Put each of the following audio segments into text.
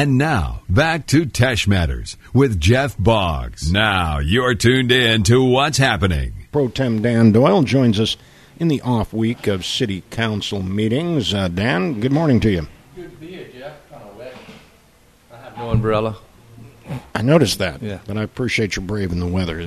And now, back to Tesh Matters with Jeff Boggs. Now, you're tuned in to what's happening. Pro Tem Dan Doyle joins us in the off week of City Council meetings. Dan, good morning to you. Good to be here, Jeff. Kind of wet. I have no umbrella. I noticed that, Yeah. but I appreciate you braving the weather.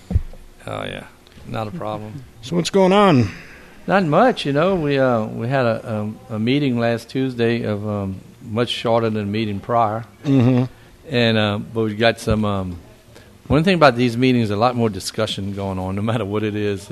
Oh, yeah. Not a problem. So what's going on? Not much, you know. We had a meeting last Tuesday of much shorter than the meeting prior. Mm-hmm. And but we got some one thing about these meetings, a lot more discussion going on, no matter what it is.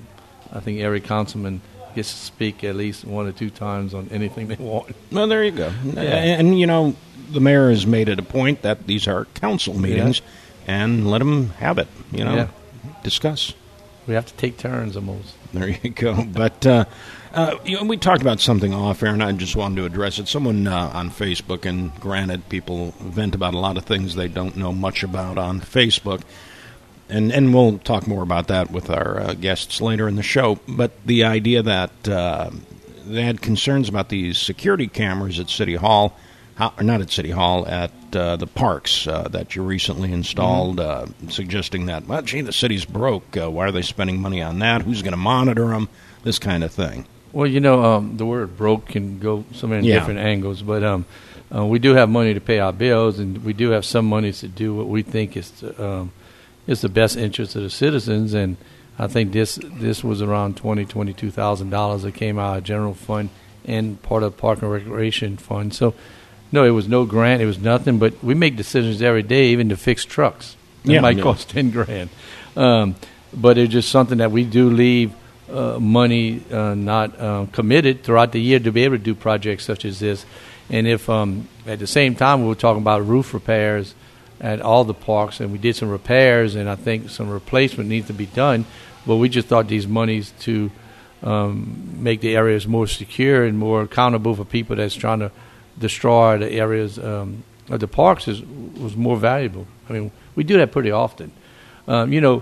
I think every councilman gets to speak at least one or two times on anything they want. Well, there you go. Yeah. And, you know, the mayor has made it a point that these are council meetings, and let them have it, you know, Yeah. discuss. We have to take turns almost. There you go. But you know, we talked about something off air, and I just wanted to address it. Someone on Facebook, and granted, people vent about a lot of things they don't know much about on Facebook, and we'll talk more about that with our guests later in the show. But the idea that they had concerns about these security cameras at City Hall, not at City Hall, at the parks that you recently installed, suggesting that, well, gee, the city's broke. Why are they spending money on that? Who's going to monitor them? This kind of thing. Well, you know, the word broke can go so many different angles, but we do have money to pay our bills, and we do have some money to do what we think is the best interest of the citizens. And I think this was around $22,000 that came out of general fund and part of the Park and Recreation Fund. So, no, it was no grant, it was nothing, but we make decisions every day, even to fix trucks. It might cost $10,000, but it's just something that we do leave money not committed throughout the year to be able to do projects such as this. And if at the same time we were talking about roof repairs at all the parks, and we did some repairs, and I think some replacement needs to be done, but we just thought these monies to make the areas more secure and more accountable for people that's trying to destroy the areas of the parks was more valuable. I mean, we do that pretty often. You know,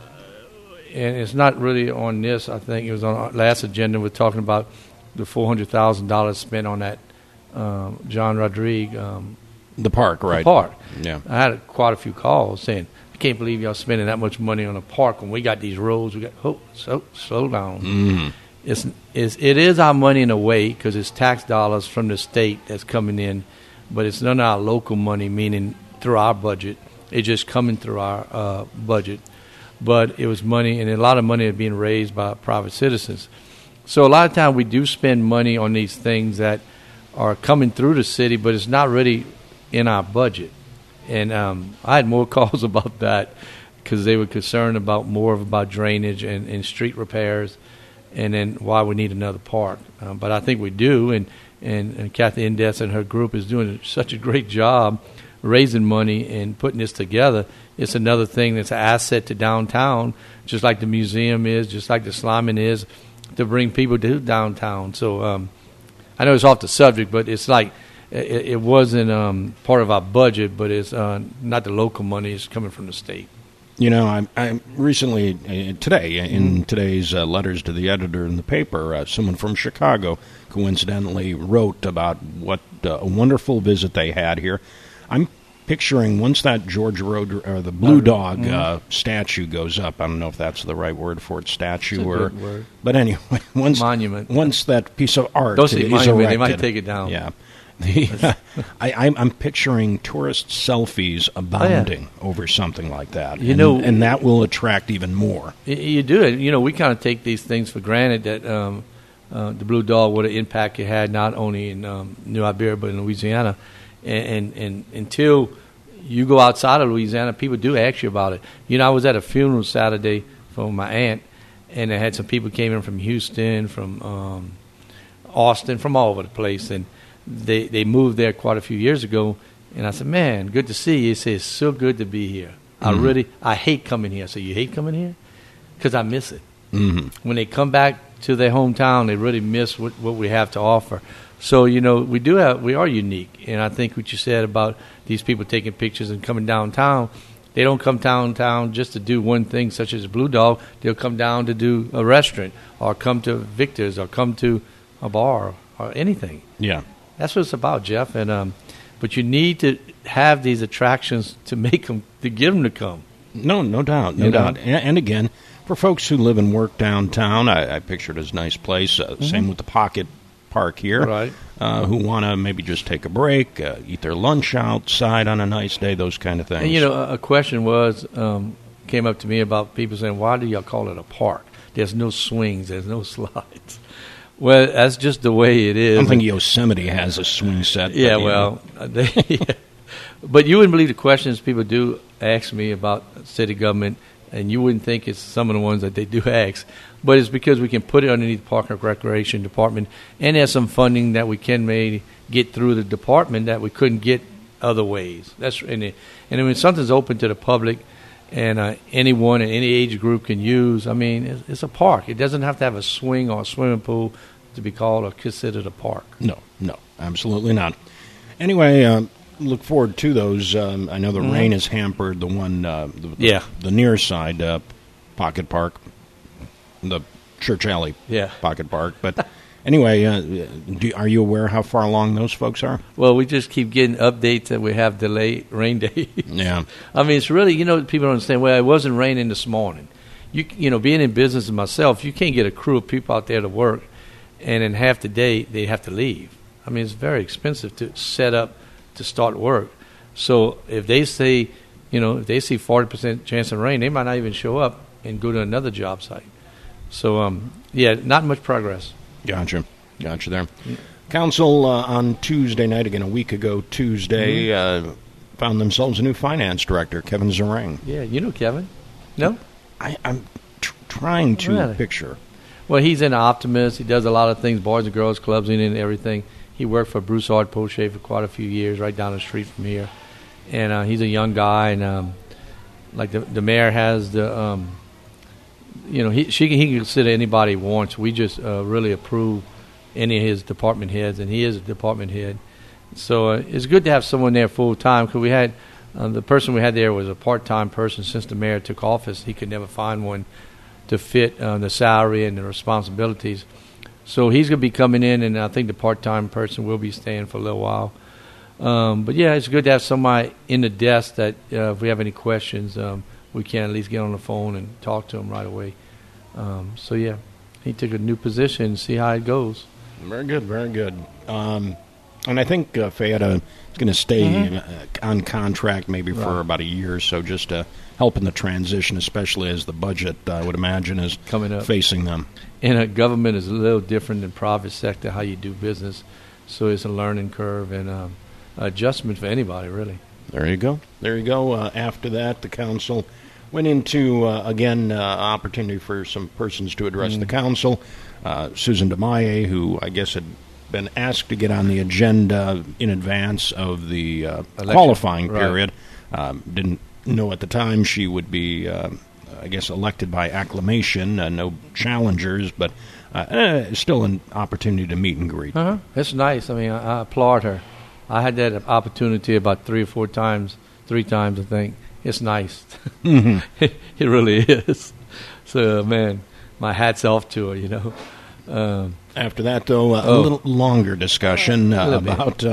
and it's not really on this. I think it was on our last agenda. We're talking about the $400,000 spent on that John Rodriguez. The park, right? The park. Yeah. I had quite a few calls saying, I can't believe y'all spending that much money on a park when we got these roads. We got, slow down. Mm-hmm. It is our money in a way because it's tax dollars from the state that's coming in, but it's none of our local money, meaning through our budget. It's just coming through our budget. But it was money, and a lot of money is being raised by private citizens. So a lot of times we do spend money on these things that are coming through the city, but it's not really in our budget. And I had more calls about that because they were concerned about drainage and street repairs, and then why we need another park. But I think we do, and Kathy Indes and her group is doing such a great job raising money and putting this together. It's another thing that's an asset to downtown, just like the museum is, just like the Slyman is, to bring people to downtown. So I know it's off the subject, but it's like it wasn't part of our budget, but it's not the local money. It's coming from the state. You know, I recently, today, in today's letters to the editor in the paper, someone from Chicago coincidentally wrote about what a wonderful visit they had here. I'm picturing once that George Road or the Blue Dog statue goes up. I don't know if that's the right word for it, statue or. Good word. But anyway, Monument. Once that piece of art Don't say is monument. erected, They might take it down. Yeah. I'm picturing tourist selfies abounding over something like that. And that will attract even more. You do it. You know, we kind of take these things for granted that the Blue Dog, what an impact it had not only in New Iberia but in Louisiana. And until you go outside of Louisiana, people do ask you about it. You know, I was at a funeral Saturday for my aunt, and I had some people came in from Houston, from Austin, from all over the place, and they moved there quite a few years ago. And I said, man, good to see you. He said, it's so good to be here. I hate coming here. I said, you hate coming here? Because I miss it. Mm-hmm. When they come back to their hometown, they really miss what we have to offer. So, you know, we are unique. And I think what you said about these people taking pictures and coming downtown, they don't come downtown just to do one thing such as Blue Dog. They'll come down to do a restaurant or come to Victor's or come to a bar or anything. Yeah. That's what it's about, Jeff. And but you need to have these attractions to make them, to get them to come. No doubt. And again, for folks who live and work downtown, I picture it as a nice place. Same with the Pocket Park here. Right. Who want to maybe just take a break, eat their lunch outside on a nice day, those kind of things. And, a question came up to me about people saying, why do y'all call it a park? There's no swings. There's no slides. Well, that's just the way it is. I don't think Yosemite has a swing set. Yeah, but you wouldn't believe the questions people do ask me about city government, and you wouldn't think it's some of the ones that they do ask. But it's because we can put it underneath the Park and Recreation Department, and there's some funding that we can maybe get through the department that we couldn't get other ways. And when something's open to the public and anyone in any age group can use, I mean, it's a park. It doesn't have to have a swing or a swimming pool to be called or considered a park. No, absolutely not. Anyway, look forward to those. I know the rain has hampered the one, the near side Pocket Park, the Church Alley Pocket Park. But anyway, are you aware how far along those folks are? Well, we just keep getting updates that we have delayed rain days. Yeah. I mean, it's really, people don't understand, well, it wasn't raining this morning. Being in business myself, you can't get a crew of people out there to work, and in half the day, they have to leave. I mean, it's very expensive to set up to start work. So if they say, if they see 40% chance of rain, they might not even show up and go to another job site. So, not much progress. Gotcha there. Yeah. Council on Tuesday night, again a week ago Tuesday, found themselves a new finance director, Kevin Zerang. Yeah, you know Kevin? No? I'm trying to picture. Well, he's an optimist. He does a lot of things, Boys and Girls Clubs and everything. He worked for Broussard Poche for quite a few years, right down the street from here. And he's a young guy, and like the mayor has the, he can consider anybody he wants. We just really approve any of his department heads, and he is a department head. So it's good to have someone there full time, because we had the person we had there was a part-time person. Since the mayor took office, he could never find one to fit the salary and the responsibilities. So he's going to be coming in, and I think the part-time person will be staying for a little while. But, it's good to have somebody in the desk that if we have any questions, we can at least get on the phone and talk to him right away. He took a new position and see how it goes. Very good. And I think Fayetta is going to stay on contract maybe for about a year or so, just to help in the transition, especially as the budget, I would imagine, is coming up, facing them. And government is a little different than private sector, how you do business. So it's a learning curve and adjustment for anybody, really. There you go. After that, the council went into, opportunity for some persons to address the council. Susan DeMaie, who I guess had been asked to get on the agenda in advance of the qualifying period. Didn't know at the time she would be, elected by acclamation. No challengers, but still an opportunity to meet and greet. It's nice. I mean, I applaud her. I had that opportunity about 3 times, I think. It's nice. It really is. So, man, my hat's off to her, After that, though, a little longer discussion about...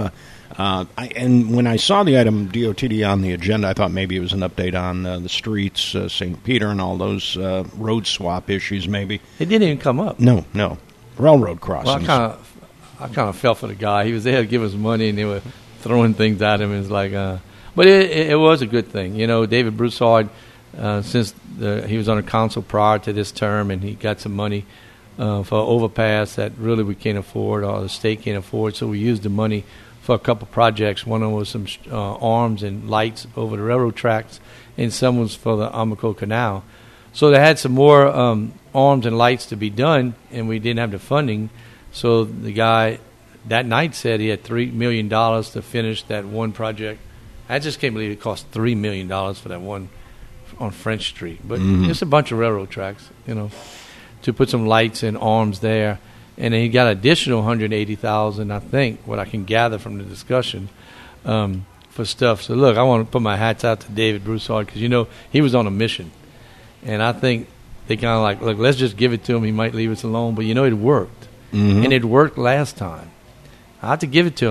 and when I saw the item DOTD on the agenda, I thought maybe it was an update on the streets, St. Peter, and all those road swap issues, maybe. It didn't even come up. No. Railroad crossings. Well, I kind of felt for the guy. He was there to give us money, and they were throwing things at him. It's like... But it was a good thing. David Broussard, since he was on the council prior to this term, and he got some money for overpass that really we can't afford, or the state can't afford, so we used the money for a couple projects. One of them was some arms and lights over the railroad tracks, and some was for the Amico Canal. So they had some more arms and lights to be done, and we didn't have the funding. So the guy that night said he had $3 million to finish that one project. I just can't believe it cost $3 million for that one on French Street. But it's a bunch of railroad tracks, to put some lights and arms there. And then he got additional $180,000, I think, what I can gather from the discussion, for stuff. So, look, I want to put my hats out to David Broussard because, he was on a mission. And I think they kind of like, look, let's just give it to him. He might leave us alone. But, it worked. And it worked last time. I have to give it to him.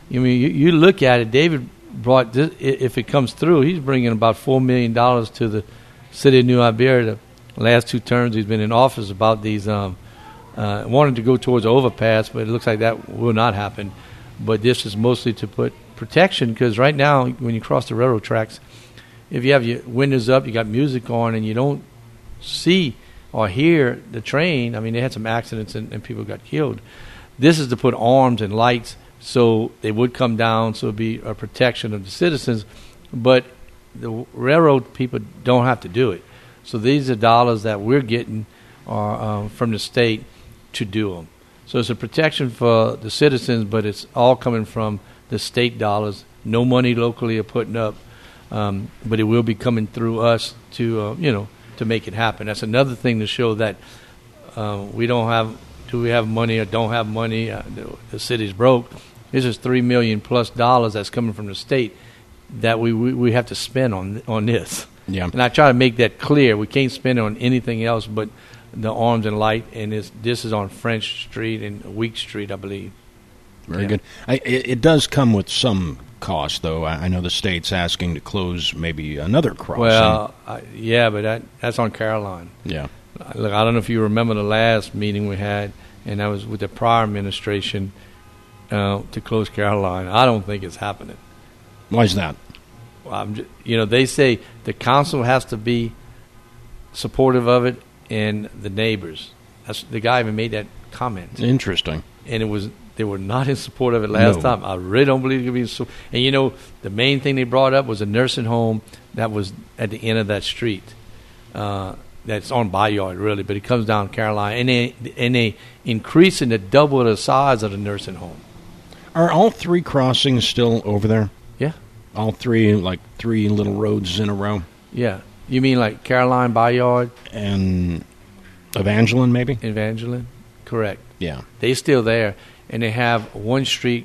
I mean, you look at it. David brought this, if it comes through, he's bringing about $4 million to the city of New Iberia. The last 2 terms he's been in office about these wanted to go towards the overpass, but it looks like that will not happen. But this is mostly to put protection, because right now when you cross the railroad tracks, if you have your windows up, you got music on, and you don't see or hear the train, I mean, they had some accidents and people got killed. This is to put arms and lights so they would come down, so it would be a protection of the citizens. But the railroad people don't have to do it. So these are dollars that we're getting from the state to do them. So it's a protection for the citizens, but it's all coming from the state dollars. No money locally are putting up, but it will be coming through us to to make it happen. That's another thing to show that do we have money or don't have money? The city's broke. This is $3 million plus that's coming from the state that we have to spend on this. Yeah. And I try to make that clear. We can't spend it on anything else but the arms and light, and this is on French Street and Week Street, I believe. Very good. It does come with some cost, though. I know the state's asking to close maybe another crossing. Well, but that's on Caroline. Yeah. Look, I don't know if you remember the last meeting we had, and that was with the prior administration to close Caroline. I don't think it's happening. Why is that? They say the council has to be supportive of it, and the neighbors. The guy even made that comment. Interesting. And they were not in support of it last time. I really don't believe it could be so. And the main thing they brought up was a nursing home that was at the end of that street. That's on Bayard, really, but it comes down Caroline, and they increasing to double the size of the nursing home. Are all 3 crossings still over there? Yeah. All 3, like 3 little roads in a row? Yeah. You mean like Caroline, Bayard? And Evangeline, maybe? Evangeline, correct. Yeah. They're still there, and they have one street,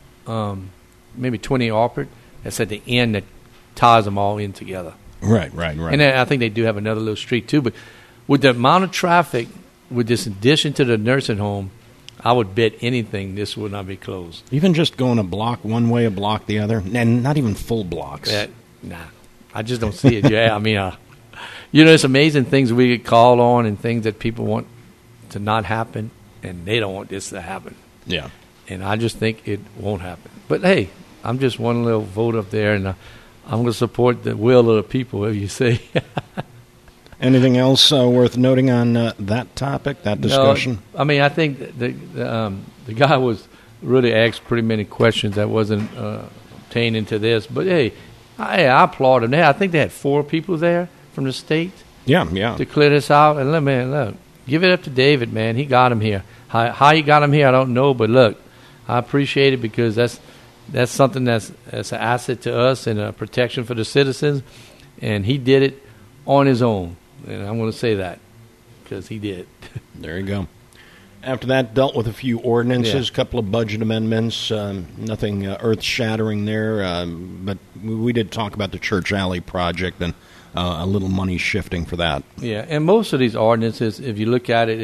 maybe 20 Alpert, that's at the end that ties them all in together. Right. And then I think they do have another little street, too. But with the amount of traffic, with this addition to the nursing home, I would bet anything this would not be closed. Even just going a block one way, a block the other, and not even full blocks. Nah, I just don't see it. Yeah, I mean, it's amazing things we get called on and things that people want to not happen, and they don't want this to happen. Yeah. And I just think it won't happen. But, hey, I'm just one little vote up there, and I'm going to support the will of the people, if you say. Anything else worth noting on that topic, that discussion? No, I mean, I think the guy was really asked pretty many questions that wasn't pertaining to this. But, hey, I applaud him. I think they had 4 people there from the state. Yeah. To clear this out. And, look, give it up to David, man. He got him here. How he got him here, I don't know. But, look, I appreciate it because that's something that's an asset to us and a protection for the citizens. And he did it on his own. And I'm going to say that because he did. There you go. After that, dealt with a few ordinances, a couple of budget amendments, nothing earth-shattering there. But we did talk about the Church Alley project and a little money shifting for that. Yeah, and most of these ordinances, if you look at it,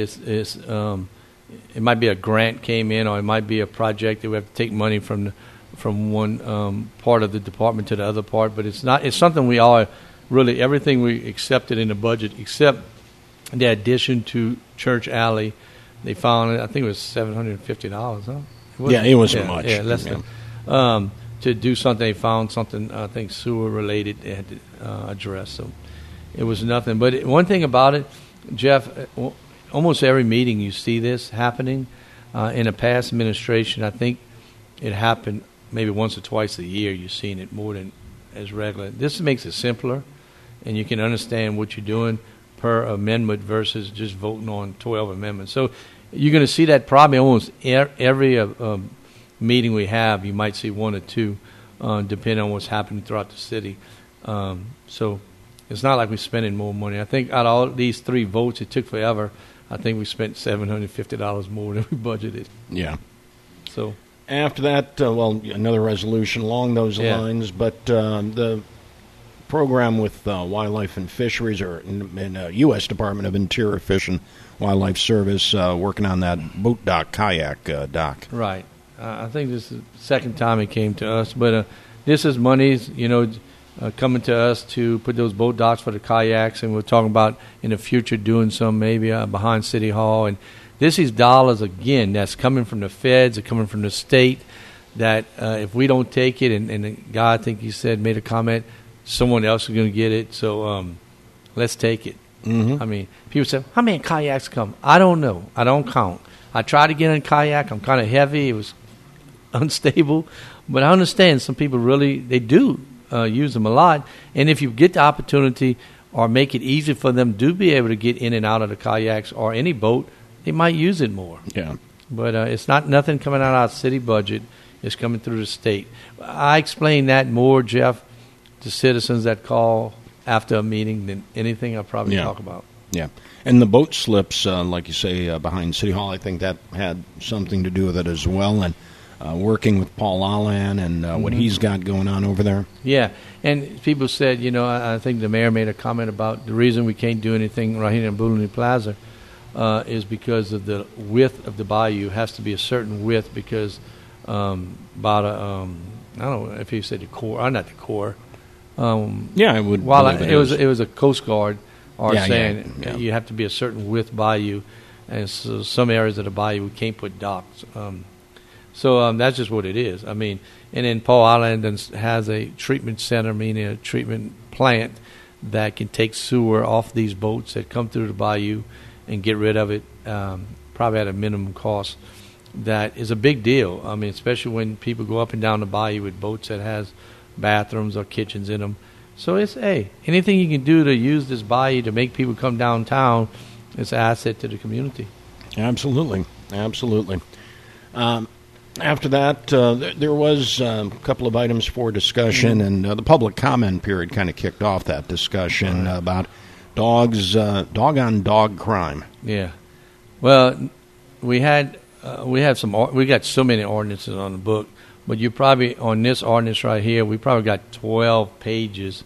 it might be a grant came in, or it might be a project that we have to take money from one part of the department to the other part. But it's not. It's something we all really everything we accepted in the budget except the addition to Church Alley. They found it. I think it was $750. Huh? It wasn't much. Yeah, less than. To do something, they found something. I think sewer related. They had to address. So it was nothing. But one thing about it, Jeff, almost every meeting you see this happening. In a past administration, I think it happened maybe once or twice a year. You've seen it more than as regular. This makes it simpler, and you can understand what you're doing per amendment versus just voting on 12 amendments. So you're going to see that probably almost every meeting we have. You might see 1 or 2, depending on what's happening throughout the city. So it's not like we're spending more money. I think out of all these 3 votes, it took forever. I think we spent $750 more than we budgeted. Yeah. So after that, another resolution along those lines, but the program with Wildlife and Fisheries, or in U.S. Department of Interior Fish and Wildlife Service, working on that boat dock, kayak dock. Right. I think this is the second time it came to us. But this is monies, coming to us to put those boat docks for the kayaks, and we're talking about in the future doing some maybe behind City Hall. And this is dollars, again, that's coming from the feds, or coming from the state, that if we don't take it, and the guy, I think he said, made a comment, someone else is going to get it. So let's take it. Mm-hmm. I mean, people say, how many kayaks come? I don't know. I don't count. I tried to get in a kayak. I'm kind of heavy. It was unstable. But I understand some people really, they do use them a lot. And if you get the opportunity or make it easy for them to be able to get in and out of the kayaks or any boat, they might use it more. Yeah. But it's not nothing coming out of our city budget. It's coming through the state. I explain that more, Jeff, to citizens that call after a meeting than anything I probably talk about. Yeah. And the boat slips, like you say, behind City Hall, I think that had something to do with it as well. And working with Paul Allen and what he's got going on over there. Yeah. And people said, I think the mayor made a comment about the reason we can't do anything right here in Buluni Plaza is because of the width of the bayou. It has to be a certain width because about I don't know if you said the core, not the core. I would. While it was a Coast Guard saying yeah. you have to be a certain width bayou, and so some areas of the bayou we can't put docks. So that's just what it is. I mean, and then Paul Island has a treatment center, meaning a treatment plant that can take sewer off these boats that come through the bayou and get rid of it, probably at a minimum cost. That is a big deal. I mean, especially when people go up and down the bayou with boats that has bathrooms or kitchens in them. So it's, anything you can do to use this bayou to make people come downtown, it's an asset to the community. Absolutely. After that, there was a couple of items for discussion, and the public comment period kind of kicked off that discussion about dog-on-dog crime. Yeah. Well, we have we got so many ordinances on the book, but you probably, on this ordinance right here, we probably got 12 pages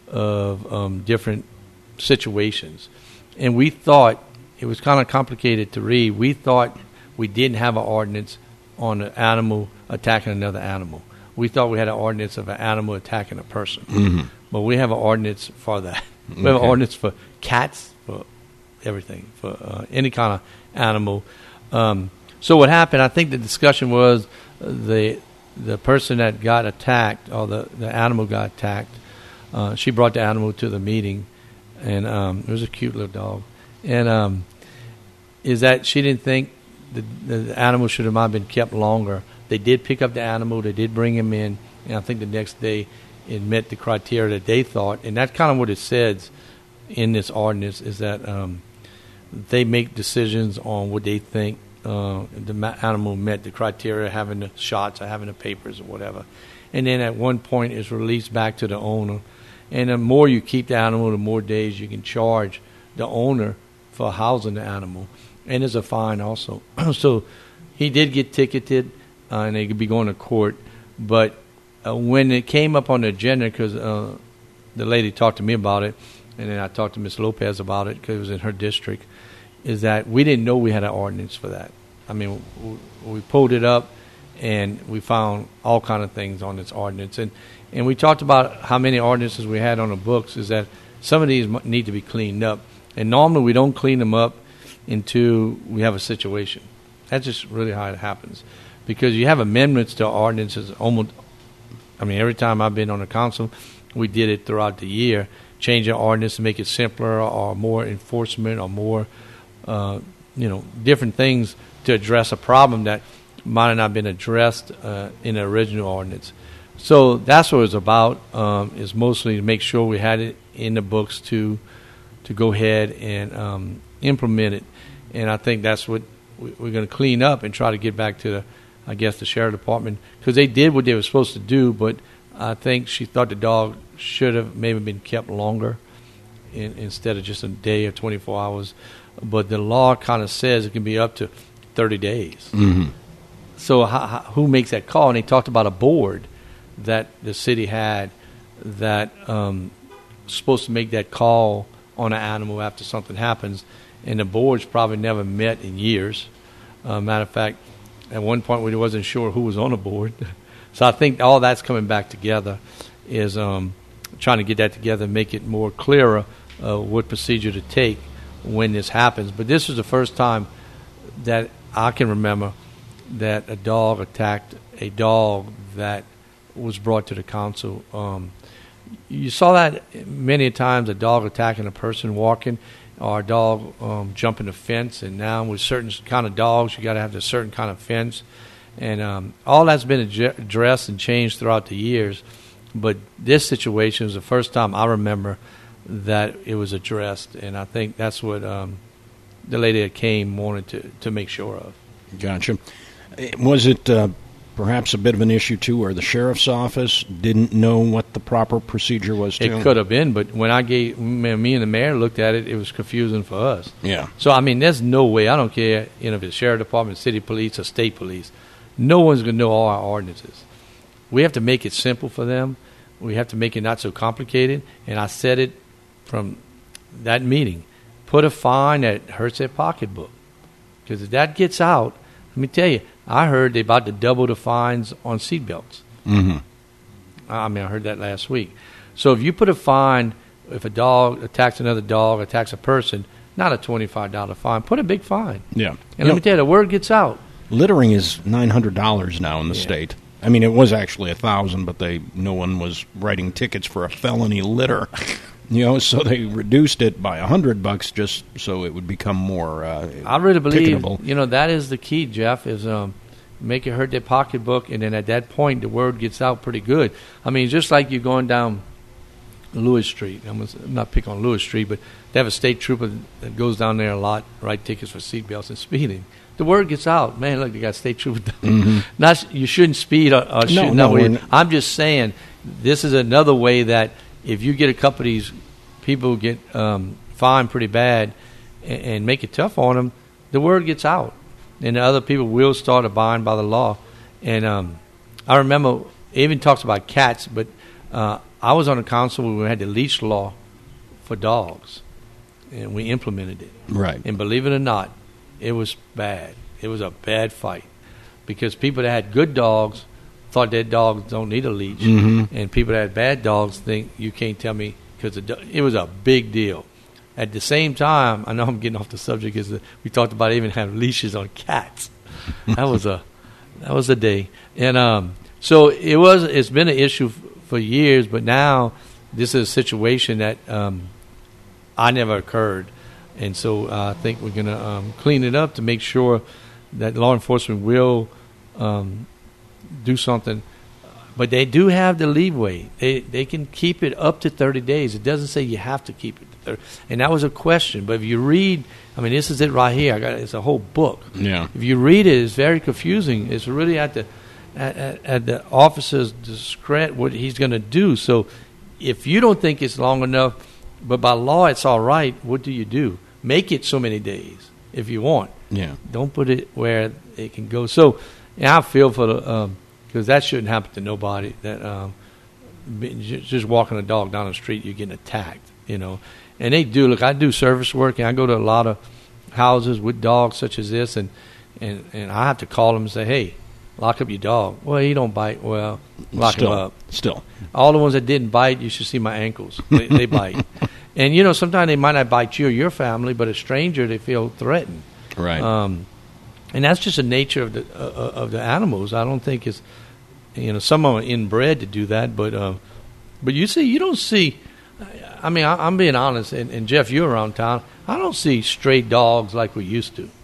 of different situations. And we thought, it was kind of complicated to read, we thought we didn't have an ordinance on an animal attacking another animal. We thought we had an ordinance of an animal attacking a person. Mm-hmm. But we have an ordinance for that. We have an ordinance for cats, for everything, for any kind of animal. So what happened, I think the discussion was the person that got attacked, or the animal got attacked, she brought the animal to the meeting, and it was a cute little dog. And is that she didn't think the animal should have been kept longer. They did pick up the animal. They did bring him in. And I think the next day it met the criteria that they thought. And that's kind of what it says in this ordinance, is that they make decisions on what they think the animal met the criteria, having the shots or having the papers or whatever. And then at one point it's released back to the owner. And the more you keep the animal, the more days you can charge the owner for housing the animal. And there's a fine also. So he did get ticketed, and they could be going to court. But when it came up on the agenda, because the lady talked to me about it, and then I talked to Ms. Lopez about it because it was in her district, is that we didn't know we had an ordinance for that. I mean, we pulled it up, and we found all kind of things on this ordinance. And we talked about how many ordinances we had on the books, is that some of these need to be cleaned up. And normally we don't clean them up until we have a situation. That's just really how it happens. Because you have amendments to ordinances almost, every time I've been on the council, we did it throughout the year, change the ordinance to make it simpler or more enforcement or more, different things to address a problem that might have not been addressed in the original ordinance. So that's what it's about, is mostly to make sure we had it in the books to go ahead and implement it. And I think that's what we're going to clean up and try to get back to, the sheriff department, because they did what they were supposed to do, but I think she thought the dog should have maybe been kept longer instead of just a day or 24 hours. But the law kind of says it can be up to 30 days. Mm-hmm. So who makes that call? And they talked about a board that the city had that supposed to make that call on an animal after something happens, and the board's probably never met in years. Matter of fact, at one point we wasn't sure who was on the board. So I think all that's coming back together is trying to get that together and make it more clearer what procedure to take when this happens. But this was the first time that I can remember that a dog attacked a dog that was brought to the council. You saw that many times, a dog attacking a person walking, or a dog jumping a fence. And now with certain kind of dogs, you got to have a certain kind of fence. And all that's been addressed and changed throughout the years. But this situation was the first time I remember that it was addressed. And I think that's what the lady that came wanted to make sure of. Gotcha. Was it perhaps a bit of an issue, too, where the sheriff's office didn't know what the proper procedure was, too? It could have been, but when me and the mayor looked at it, it was confusing for us. Yeah. So, I mean, there's no way, I don't care if it's sheriff department, city police, or state police, no one's going to know all our ordinances. We have to make it simple for them. We have to make it not so complicated. And I said it from that meeting. Put a fine that hurts their pocketbook. Because if that gets out, let me tell you, I heard they're about to double the fines on seatbelts. Mm-hmm. I mean, I heard that last week. So if you put a fine, if a dog attacks another dog, attacks a person, not a $25 fine, put a big fine. Yeah. And let me tell you, the word gets out. Littering is $900 now in the state. I mean, it was actually $1,000, but no one was writing tickets for a felony litter. So they reduced it by $100 just so it would become more I really believe, ticketable. That is the key, Jeff, is make it hurt their pocketbook, and then at that point, the word gets out pretty good. I mean, just like you're going down Lewis Street. I'm not picking on Lewis Street, but they have a state trooper that goes down there a lot, write tickets for seatbelts and speeding. The word gets out. Man, look, they got state trooper down. Mm-hmm. You shouldn't speed or shoot. No, I'm just saying this is another way that if you get a couple of these people get fined pretty bad and make it tough on them, the word gets out. And the other people will start abiding by the law. And I remember it even talks about cats, but I was on a council where we had the leash law for dogs, and we implemented it. Right. And believe it or not, it was bad. It was a bad fight because people that had good dogs thought their dogs don't need a leash, and people that had bad dogs think you can't tell me because it was a big deal. At the same time, I know I'm getting off the subject, is that we talked about even having leashes on cats. That was a day, and so it's been an issue for years, but now this is a situation that I never occurred. And so I think we're going to clean it up to make sure that law enforcement will do something. But they do have the leeway. They can keep it up to 30 days. It doesn't say you have to keep it to 30. And that was a question. But if you read, I mean, this is it right here. It's a whole book. Yeah. If you read it, it's very confusing. It's really at the officer's discretion what he's going to do. So if you don't think it's long enough, but by law it's all right, what do? Make it so many days if you want. Yeah. Don't put it where it can go. So I feel for the because that shouldn't happen to nobody. That just walking a dog down the street, you're getting attacked. And they do. Look, I do service work, and I go to a lot of houses with dogs such as this, and I have to call them and say, hey, lock up your dog. Well, he don't bite. Well, lock him up. Still. All the ones that didn't bite, you should see my ankles. They bite. And, sometimes they might not bite you or your family, but a stranger, they feel threatened. Right. And that's just the nature of the animals. I don't think it's, some are inbred to do that, but you don't see, I mean, I'm being honest, and Jeff, you're around town, I don't see stray dogs like we used to.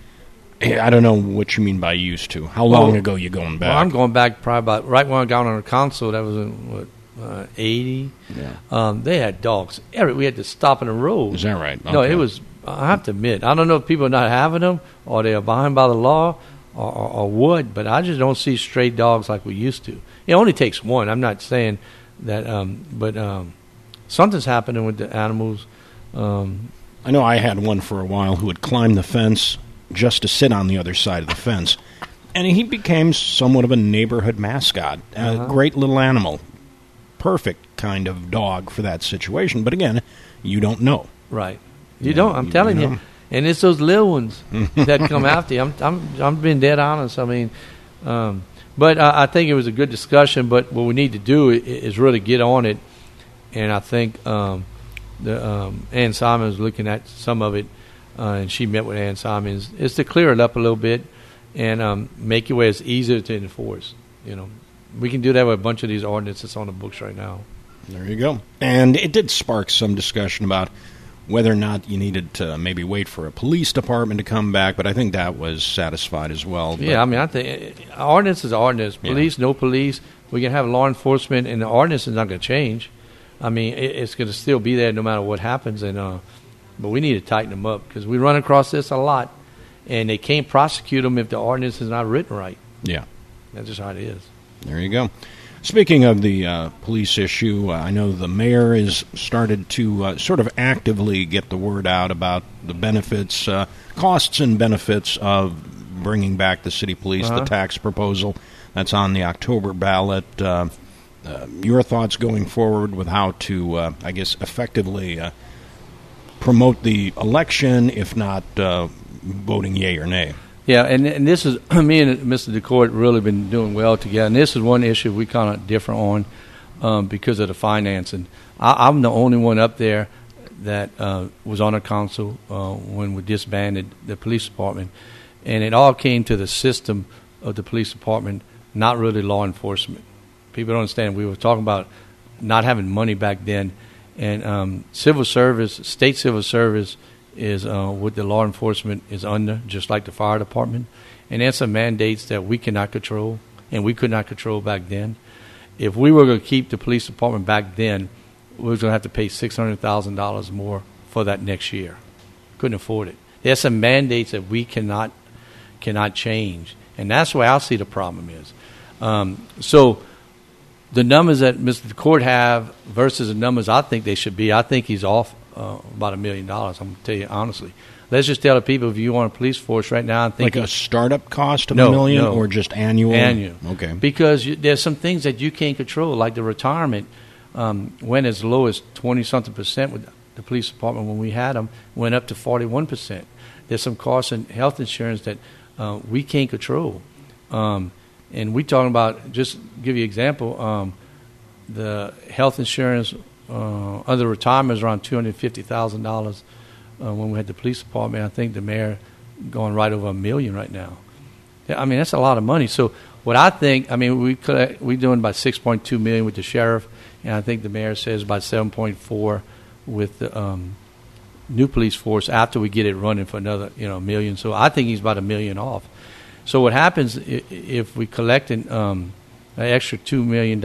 I don't know what you mean by used to. How long ago you going back? Well, I'm going back probably about right when I got on the council. That was in 80. Yeah. They had dogs. We had to stop in the road. Is that right? Okay. No, it was. I have to admit, I don't know if people are not having them or they are behind by the law or what, but I just don't see stray dogs like we used to. It only takes one. I'm not saying that, but something's happening with the animals. I know I had one for a while who would climb the fence just to sit on the other side of the fence. And he became somewhat of a neighborhood mascot. A great little animal. Perfect kind of dog for that situation. But again, you don't know. Right. You don't. I'm telling you. And it's those little ones that come after you. I'm being dead honest. I mean, but I think it was a good discussion. But what we need to do is really get on it. And I think Ann Simon was looking at some of it, and she met with Ann Simon, is to clear it up a little bit and make it where it's easier to enforce. You know, we can do that with a bunch of these ordinances on the books right now. There you go. And it did spark some discussion about whether or not you needed to maybe wait for a police department to come back, but I think that was satisfied as well. Yeah, I mean, I think ordinance is ordinance. Police, no police. We can have law enforcement, and the ordinance is not going to change. I mean, it's going to still be there no matter what happens, and but we need to tighten them up because we run across this a lot, and they can't prosecute them if the ordinance is not written right. Yeah. That's just how it is. There you go. Speaking of the police issue, I know the mayor has started to sort of actively get the word out about the benefits, costs and benefits of bringing back the city police, the tax proposal that's on the October ballot. Your thoughts going forward with how to, I guess, effectively promote the election, if not voting yea or nay? Yeah, and this is, me and Mr. DeCourt really been doing well together. And this is one issue we kind of differ on because of the financing. I'm the only one up there that was on the council when we disbanded the police department. And it all came to the system of the police department, not really law enforcement. People don't understand. We were talking about not having money back then. And civil service, state civil service, is what the law enforcement is under, just like the fire department. And there's some mandates that we cannot control, and we could not control back then. If we were going to keep the police department back then, we were going to have to pay $600,000 more for that next year. Couldn't afford it. There's some mandates that we cannot change, and that's where I see the problem is. So the numbers that Mr. DeCourt have versus the numbers I think they should be, I think he's off about $1 million. I'm going to tell you honestly. Let's just tell the people, if you want a police force right now, I think like a startup cost of $1 million, or just annual. Annual. Okay. Because there's some things that you can't control, like the retirement went as low as 20-something% with the police department when we had them, went up to 41%. There's some costs in health insurance that we can't control. And we talking about, just give you an example, the health insurance under retirement is around $250,000 when we had the police department. I think the mayor going right over $1 million right now. I mean, that's a lot of money. So what I think, I mean, we're doing about $6.2 million with the sheriff, and I think the mayor says about $7.4 with the new police force after we get it running for another $1 million. So I think he's about $1 million off. So what happens if we collect an extra $2 million,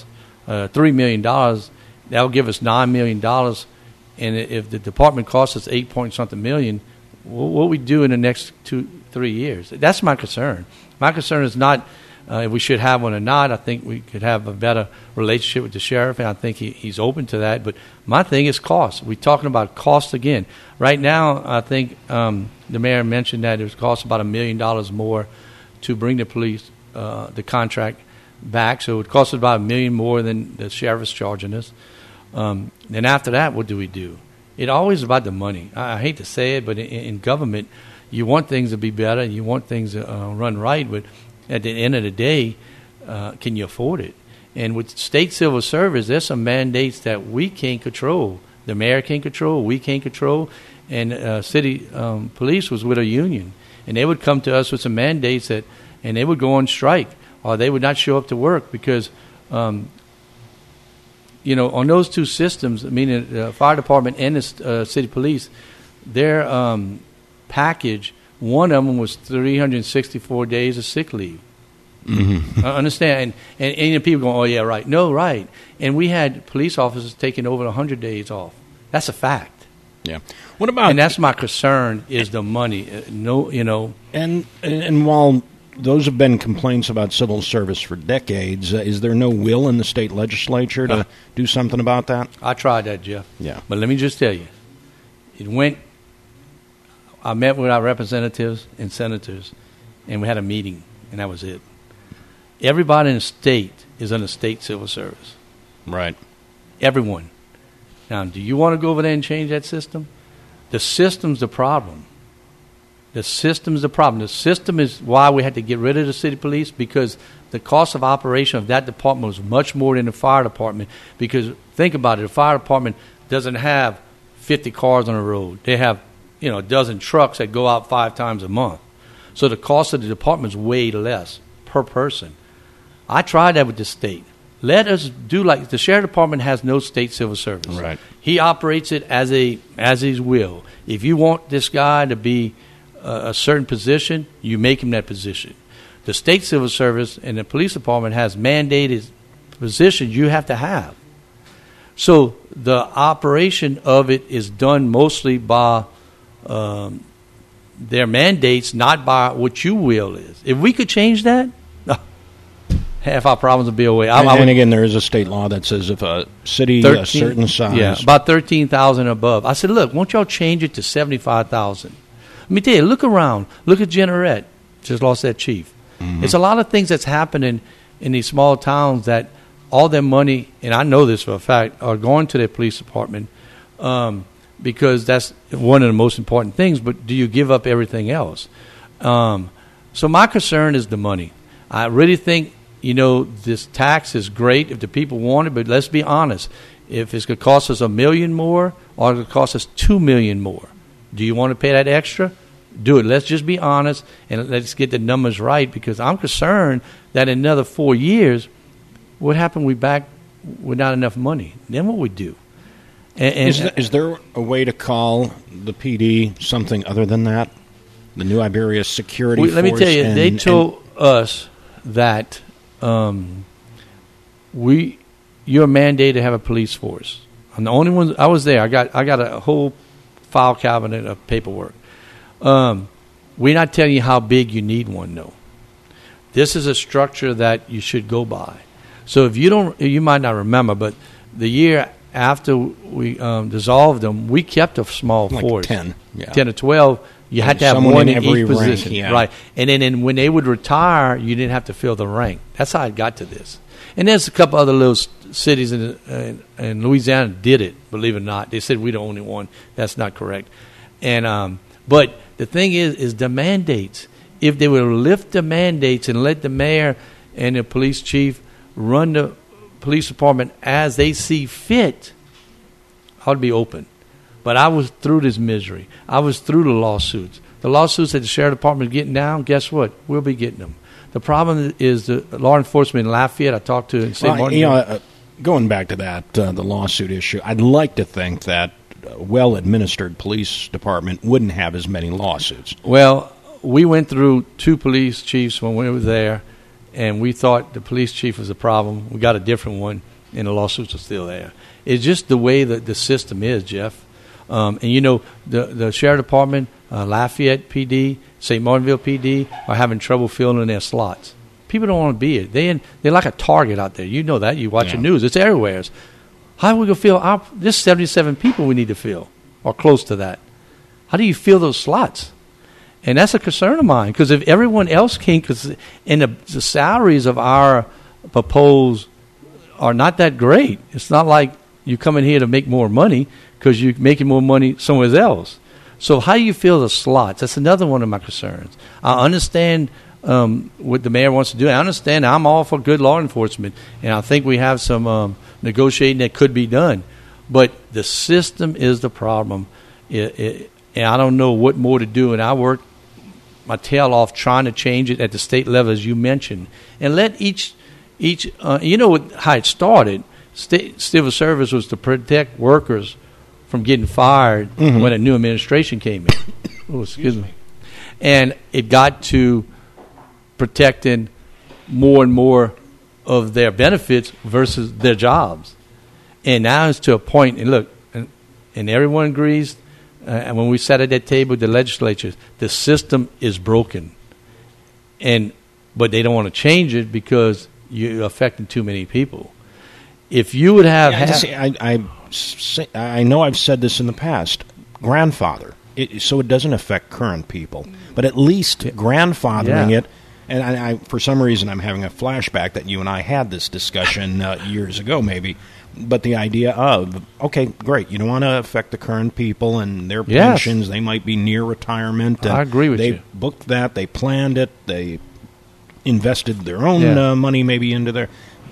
$3 million, that'll give us $9 million. And if the department costs us $8-point-something million, what we do in the next 2-3 years? That's my concern. My concern is not if we should have one or not. I think we could have a better relationship with the sheriff, and I think he's open to that. But my thing is cost. We're talking about cost again. Right now, I think the mayor mentioned that it costs about $1 million more to bring the police, the contract back. So it costs about $1 million more than the sheriff is charging us. Then after that, what do we do? It's always about the money. I hate to say it, but in government, you want things to be better, and you want things to run right, but at the end of the day, can you afford it? And with state civil service, there's some mandates that we can't control. The mayor can't control, we can't control, and city police was with a union. And they would come to us with some mandates and they would go on strike, or they would not show up to work because on those two systems, meaning the fire department and the city police, their package, one of them was 364 days of sick leave. Mm-hmm. I understand. And people going, oh, yeah, right. No, right. And we had police officers taking over 100 days off. That's a fact. Yeah. What about? And that's my concern is the money. And while those have been complaints about civil service for decades, is there no will in the state legislature to do something about that? I tried that, Jeff. Yeah. But let me just tell you, I met with our representatives and senators, and we had a meeting, and that was it. Everybody in the state is under state civil service. Right. Everyone. Now, do you want to go over there and change that system? The system's the problem. The system is the problem. The system is why we had to get rid of the city police, because the cost of operation of that department was much more than the fire department. Because think about it, the fire department doesn't have 50 cars on the road. They have, a dozen trucks that go out 5 times a month. So the cost of the department is way less per person. I tried that with the state. Let us do like the sheriff department has no state civil service. Right. He operates it as his will. If you want this guy to be a certain position, you make him that position. The state civil service and the police department has mandated positions you have to have. So the operation of it is done mostly by their mandates, not by what your will is. If we could change that, half our problems would be away. And again, there is a state law that says if a city a certain size, about 13,000 above. I said, look, won't y'all change it to 75,000? Let me tell you, look around. Look at Generette. Just lost that chief. Mm-hmm. It's a lot of things that's happening in these small towns that all their money, and I know this for a fact, are going to their police department because that's one of the most important things, but do you give up everything else? So my concern is the money. I really think, this tax is great if the people want it, but let's be honest. If it's going to cost us $1 million more or it's going to cost us $2 million more, do you want to pay that extra? Do it. Let's just be honest and let's get the numbers right, because I'm concerned that in another 4 years, what happened? We back with not enough money. Then what we do? Is there a way to call the PD something other than that? The New Iberia Security Force? Let me tell you, they told us that you're mandated to have a police force. I'm the only one. I was there. I got a whole file cabinet of paperwork. We're not telling you how big you need one, though. This is a structure that you should go by. So if you might not remember, but the year after we dissolved them, we kept a small force. 10 or 12. You had to have one in each position. Rank, yeah. Right. And then when they would retire, you didn't have to fill the rank. That's how it got to this. And there's a couple other little cities in Louisiana did it, believe it or not. They said we're the only one. That's not correct. And but the thing is the mandates. If they would lift the mandates and let the mayor and the police chief run the police department as they see fit, I'd be open. But I was through this misery. I was through the lawsuits. The lawsuits that the sheriff department is getting down, guess what? We'll be getting them. The problem is the law enforcement in Lafayette I talked to in St. Martin. Going back to that, the lawsuit issue, I'd like to think that a well-administered police department wouldn't have as many lawsuits. Well, we went through 2 police chiefs when we were there, and we thought the police chief was a problem. We got a different one, and the lawsuits are still there. It's just the way that the system is, Jeff. And the sheriff department, Lafayette PD, St. Martinville PD are having trouble filling their slots. People don't want to be it. They're like a target out there. You know that. You watch the news. It's everywhere. How are we going to fill? There's 77 people we need to fill, or close to that. How do you fill those slots? And that's a concern of mine, because if everyone else can, and the salaries of our proposed are not that great. It's not like you come in here to make more money because you're making more money somewhere else. So how do you fill the slots? That's another one of my concerns. I understand what the mayor wants to do. I understand. I'm all for good law enforcement, and I think we have some negotiating that could be done. But the system is the problem, and I don't know what more to do. And I work my tail off trying to change it at the state level, as you mentioned, and let each how it started. State civil service was to protect workers from getting fired when a new administration came in. Oh, excuse me. And it got to protecting more and more of their benefits versus their jobs. And now it's to a point, and look, and everyone agrees, and when we sat at that table with the legislature, the system is broken. But they don't want to change it because you're affecting too many people. If you would have... I know I've said this in the past. Grandfather. So it doesn't affect current people. But at least grandfathering it... And I, for some reason, I'm having a flashback that you and I had this discussion years ago, maybe, But the idea of, okay, great, you don't want to affect the current people and their pensions. They might be near retirement. I agree with you. They booked that. They planned it. They invested their own money maybe into their...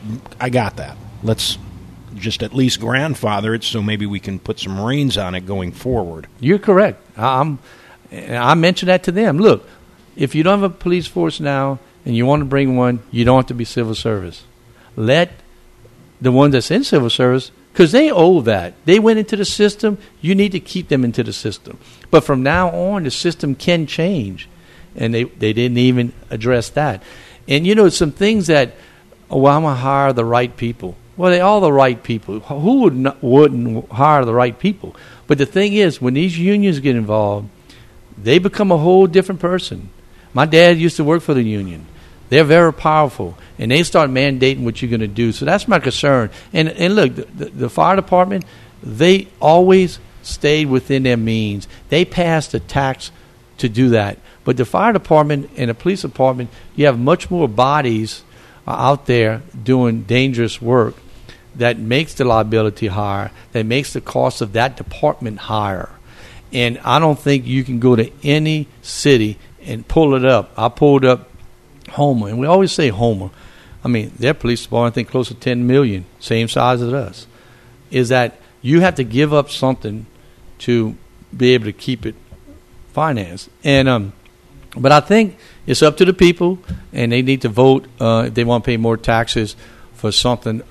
I got that. Let's just at least grandfather it so maybe we can put some reins on it going forward. You're correct. I mentioned that to them. Look, if you don't have a police force now and you want to bring one, you don't have to be civil service. Let the ones that's in civil service, because they owe that. They went into the system. You need to keep them into the system. But from now on, the system can change. And they didn't even address that. And, some things that, I'm going to hire the right people. Well, they're all the right people. Who wouldn't hire the right people? But the thing is, when these unions get involved, they become a whole different person. My dad used to work for the union. They're very powerful, and they start mandating what you're going to do. So that's my concern. And look, the fire department, they always stayed within their means. They passed a tax to do that. But the fire department and the police department, you have much more bodies out there doing dangerous work that makes the liability higher, that makes the cost of that department higher. And I don't think you can go to any city and pull it up. I pulled up Homer, and we always say Homer. I mean, their police department, I think, close to 10 million, same size as us. Is that you have to give up something to be able to keep it financed. And but I think it's up to the people, and they need to vote if they want to pay more taxes for something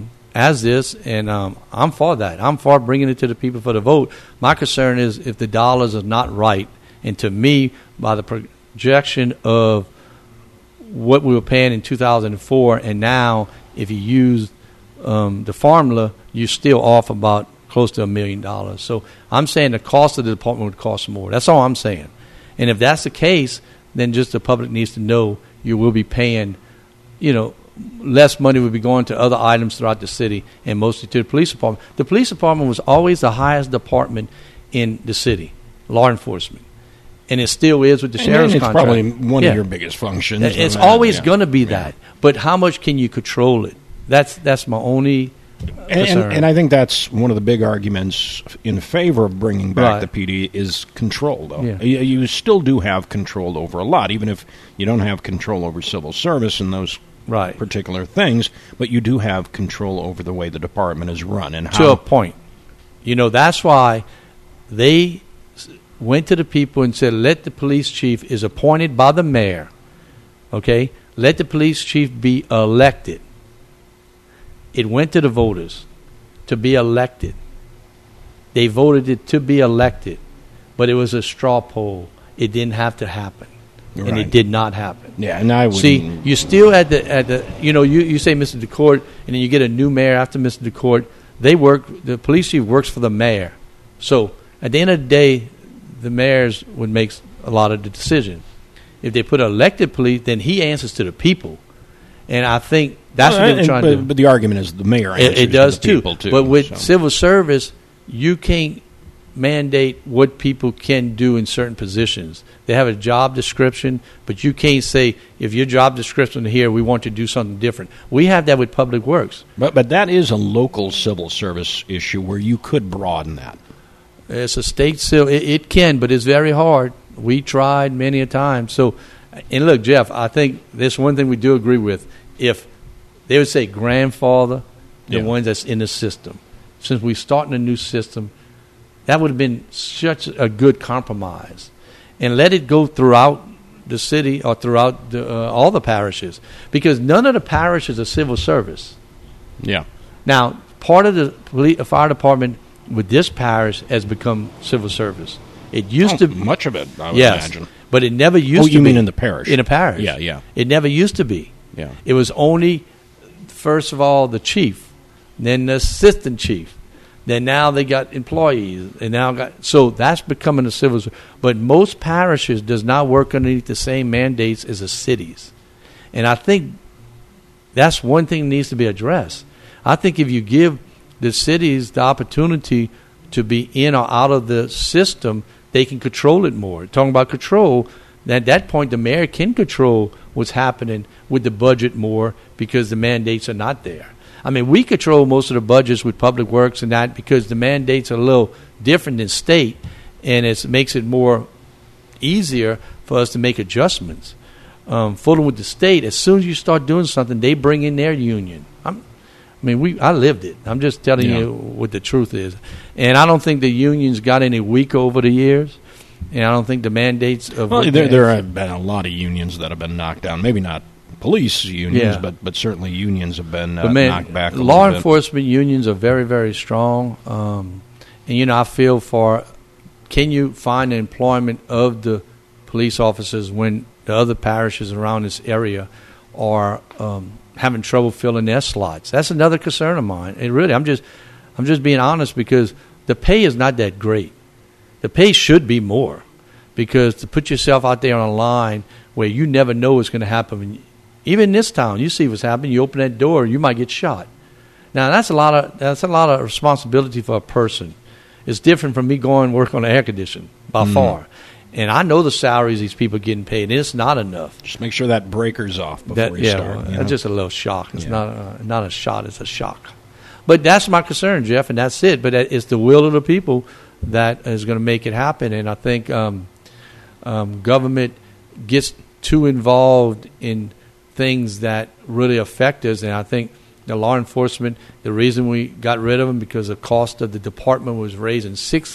as this. And I'm for that. I'm for bringing it to the people for the vote. My concern is if the dollars are not right, and to me, by the projection of what we were paying in 2004, and now if you use the formula, you're still off about close to $1 million. So I'm saying the cost of the department would cost more. That's all I'm saying. And if that's the case, then just the public needs to know you will be paying, less money will be going to other items throughout the city and mostly to the police department. The police department was always the highest department in the city, law enforcement. And it still is with the sheriff's contract. It's probably one of your biggest functions. It's always going to be that. But how much can you control it? That's my only concern. And I think that's one of the big arguments in favor of bringing back the PD is control, though. Yeah. You still do have control over a lot, even if you don't have control over civil service and those particular things, but you do have control over the way the department is run. And to a point. That's why they went to the people and said, let the police chief is appointed by the mayor, okay? Let the police chief be elected. It went to the voters to be elected. They voted it to be elected, but it was a straw poll. It didn't have to happen, and it did not happen. Yeah, and I would see. You still at the you say Mr. DeCourt, and then you get a new mayor after Mr. DeCourt. The police chief works for the mayor, so at the end of the day, the mayors would make a lot of the decision. If they put elected police, then he answers to the people. And I think that's what they're trying to do. But the argument is the mayor answers it does to the people, too. But with civil service, you can't mandate what people can do in certain positions. They have a job description, but you can't say, if your job description here, we want you to do something different. We have that with Public Works. But that is a local civil service issue where you could broaden that. It's a state civil. It can, but it's very hard. We tried many a time. So, and look, Jeff, I think there's one thing we do agree with. If they would say grandfather the ones that's in the system, since we're starting a new system, that would have been such a good compromise. And let it go throughout the city or throughout all the parishes, because none of the parishes are civil service. Yeah. Now, part of the fire department with this parish has become civil service. It used to much of it, I would imagine. But it never used to be. Oh, you mean in the parish? In a parish. Yeah. It never used to be. Yeah. It was only, first of all, the chief, then the assistant chief. Then now they got employees, and so that's becoming a civil service. But most parishes does not work underneath the same mandates as the cities. And I think that's one thing that needs to be addressed. I think if you give the cities the opportunity to be in or out of the system, they can control it more. Talking about control, at that point the mayor can control what's happening with the budget more because the mandates are not there. I mean, we control most of the budgets with Public Works and that because the mandates are a little different than state, and it makes it more easier for us to make adjustments. Fooling with the state, as soon as you start doing something, they bring in their union. I lived it. I'm just telling you what the truth is. And I don't think the unions got any weaker over the years. And I don't think the mandates of... Well, there have been a lot of unions that have been knocked down. Maybe not police unions, but certainly unions have been knocked back a law little bit. Enforcement unions are very, very strong. And, I feel can you find the employment of the police officers when the other parishes around this area are having trouble filling their slots? That's another concern of mine. And really, I'm just being honest because the pay is not that great. The pay should be more because to put yourself out there on a line where you never know what's going to happen. Even in this town, you see what's happening. You open that door, you might get shot. Now that's a lot of responsibility for a person. It's different from me going and work on the air conditioning by far. And I know the salaries these people are getting paid, and it's not enough. Just make sure that breaker's off before you start. That's just a little shock. It's not a shot, it's a shock. But that's my concern, Jeff, and that's it. But it's the will of the people that is going to make it happen. And I think government gets too involved in things that really affect us. And I think the law enforcement, the reason we got rid of them because the cost of the department was raising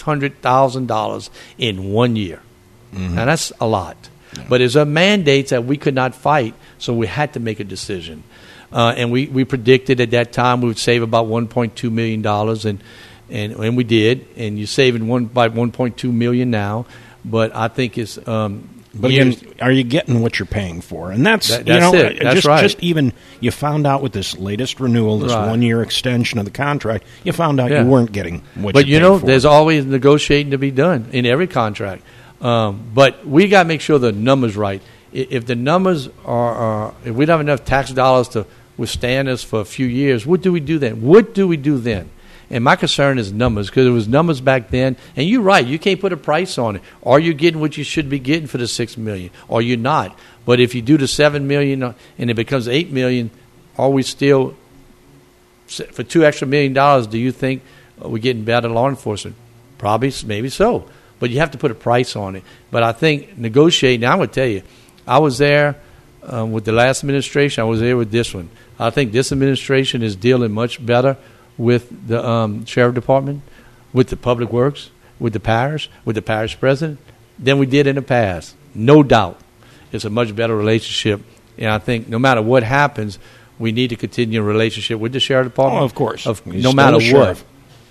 $600,000 in 1 year. Mm-hmm. Now, that's a lot. Yeah. But it's a mandate that we could not fight, so we had to make a decision. And we predicted at that time we would save about $1.2 million, and we did. And you're saving about $1.2 million now. But I think it's but again, are you getting what you're paying for? And that's it. That's right. Just even you found out with this latest renewal, this 1 year extension of the contract, you found out you weren't getting what you paid for. There's always negotiating to be done in every contract. But we got to make sure the numbers right. If the numbers are if we don't have enough tax dollars to withstand us for a few years, what do we do then? And my concern is numbers, because it was numbers back then. And you're right, you can't put a price on it. Are you getting what you should be getting for the $6 million? Or you're not. But if you do the $7 million and it becomes $8 million, are we still, for $2 extra million, do you think we're getting better law enforcement? Probably, maybe so. But you have to put a price on it. But I think negotiating, I would tell you, I was there with the last administration. I was there with this one. I think this administration is dealing much better with the sheriff department, with the public works, with the parish president, than we did in the past. No doubt. It's a much better relationship. And I think no matter what happens, we need to continue a relationship with the sheriff department. Oh, of course. No matter what.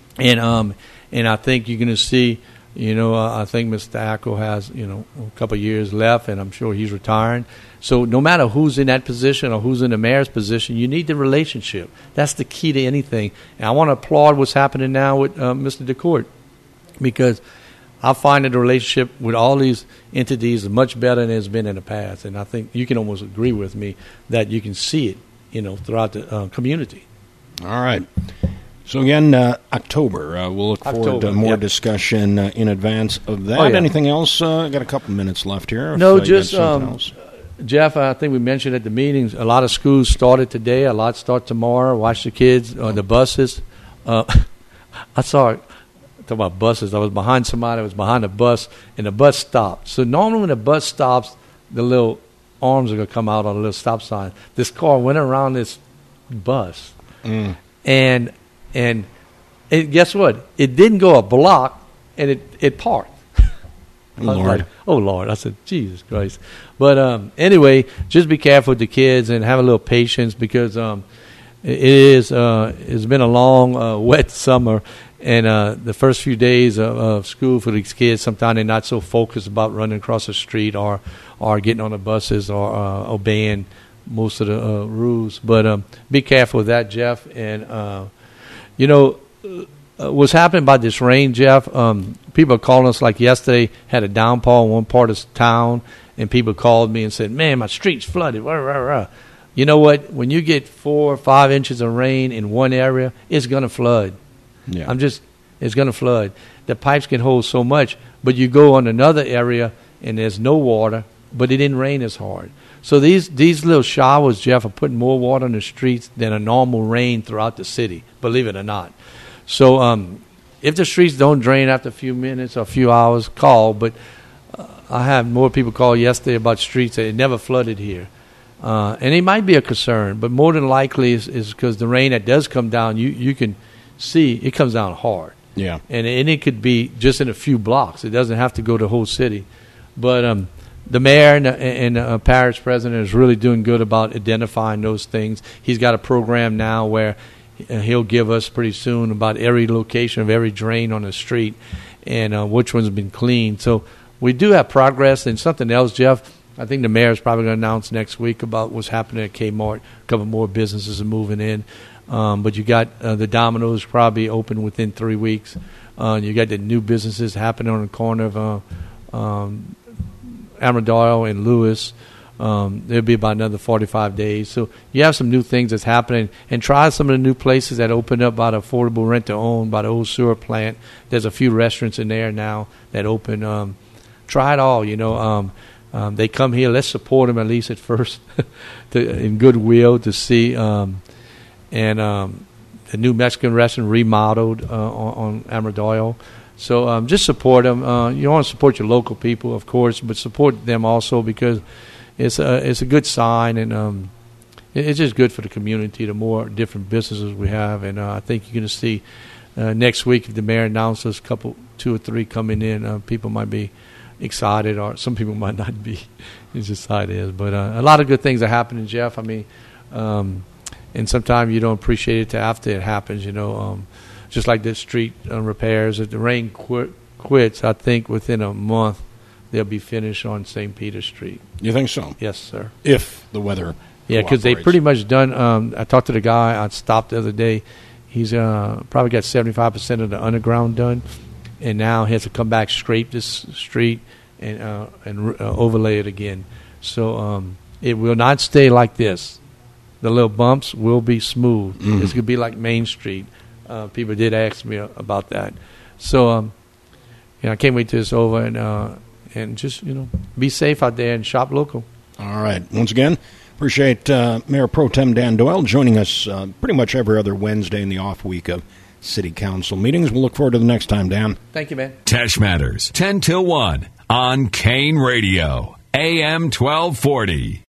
And I think you're going to see, I think Mr. Ackle has, a couple of years left, and I'm sure he's retiring. So no matter who's in that position or who's in the mayor's position, you need the relationship. That's the key to anything. And I want to applaud what's happening now with Mr. DeCourt, because I find that the relationship with all these entities is much better than it's been in the past. And I think you can almost agree with me that you can see it, throughout the community. All right. So, again, October, we'll look forward to more discussion in advance of that. Oh, yeah. Anything else? I got a couple minutes left here. No, just, Jeff, I think we mentioned at the meetings, a lot of schools started today. A lot start tomorrow. Watch the kids on the buses. I saw it. Talking about buses, I was behind somebody. I was behind a bus, and the bus stopped. So normally when the bus stops, the little arms are going to come out on a little stop sign. This car went around this bus, and guess what? It didn't go a block, and it parked. Oh, Lord. I said, Jesus Christ. But anyway, just be careful with the kids and have a little patience, because it's been a long, wet summer. And the first few days of school for these kids, sometimes they're not so focused about running across the street or getting on the buses or obeying most of the rules. But be careful with that, Jeff. And, what's happening about this rain, Jeff, people are calling us, like yesterday, had a downpour in one part of town, and people called me and said, man, my street's flooded. Rah, rah, rah. You know what? When you get 4 or 5 inches of rain in one area, it's going to flood. Yeah. It's going to flood. The pipes can hold so much, but you go on another area and there's no water, but it didn't rain as hard. So these little showers, Jeff, are putting more water on the streets than a normal rain throughout the city, believe it or not. So if the streets don't drain after a few minutes or a few hours, call. But I had more people call yesterday about streets that it never flooded here. And it might be a concern, but more than likely is because the rain that does come down, you can see it comes down hard. Yeah. And it could be just in a few blocks. It doesn't have to go to the whole city. But the mayor and parish president is really doing good about identifying those things. He's got a program now where he'll give us pretty soon about every location of every drain on the street and which one's been cleaned. So we do have progress. And something else, Jeff, I think the mayor is probably going to announce next week about what's happening at Kmart. A couple more businesses are moving in. But you got the Domino's probably open within 3 weeks. You got the new businesses happening on the corner of Amador and Lewis. There'll be about another 45 days. So you have some new things that's happening. And try some of the new places that opened up by the affordable rent-to-own, by the old sewer plant. There's a few restaurants in there now that open. Try it all, they come here. Let's support them at least at first in goodwill to see. And the new Mexican restaurant remodeled on Amador. So just support them. You want to support your local people, of course, but support them also because it's a good sign and it's just good for the community. The more different businesses we have, and I think you're going to see next week if the mayor announces two or three coming in, people might be excited, or some people might not be. It's just how it is. But a lot of good things are happening, Jeff. I mean, and sometimes you don't appreciate it till after it happens. Just like the street repairs. If the rain quits, I think within a month they'll be finished on St. Peter Street. You think so? Yes, sir. If the weather because they pretty much done. I talked to the guy I stopped the other day. He's probably got 75% of the underground done. And now he has to come back, scrape this street, and overlay it again. So it will not stay like this. The little bumps will be smooth. Mm-hmm. It's going to be like Main Street. People did ask me about that. So I can't wait till it's over and just be safe out there and shop local. All right. Once again, appreciate Mayor Pro Tem Dan Doyle joining us pretty much every other Wednesday in the off week of City Council meetings. We'll look forward to the next time, Dan. Thank you, man. Tash Matters, 10 till 1 on Kane Radio, AM 1240.